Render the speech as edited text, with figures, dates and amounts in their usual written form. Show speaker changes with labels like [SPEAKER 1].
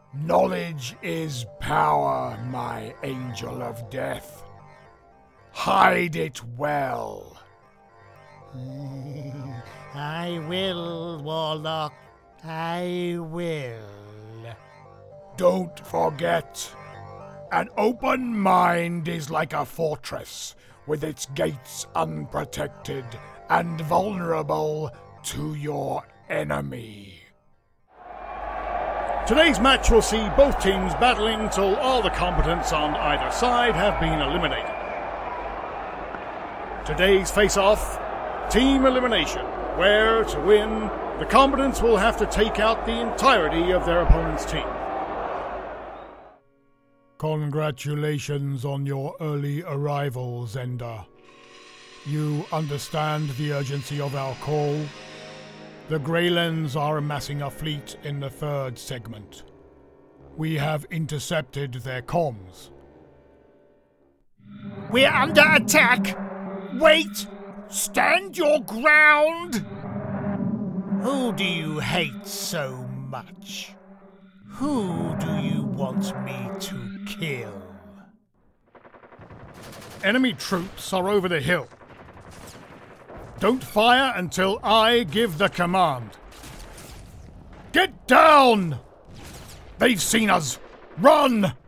[SPEAKER 1] Knowledge is power, my angel of death. Hide it well.
[SPEAKER 2] I will, Warlock. I will.
[SPEAKER 1] Don't forget, an open mind is like a fortress, with its gates unprotected and vulnerable to your enemy.
[SPEAKER 3] Today's match will see both teams battling till all the combatants on either side have been eliminated. Today's face-off, team elimination, where, to win, the combatants will have to take out the entirety of their opponent's team.
[SPEAKER 1] Congratulations on your early arrival, Zenda. You understand the urgency of our call? The Greylens are amassing a fleet in the third segment. We have intercepted their comms.
[SPEAKER 2] We're under attack! Wait! Stand your ground! Who do you hate so much? Who do you want me to kill?
[SPEAKER 3] Enemy troops are over the hill. Don't fire until I give the command. Get down! They've seen us! Run!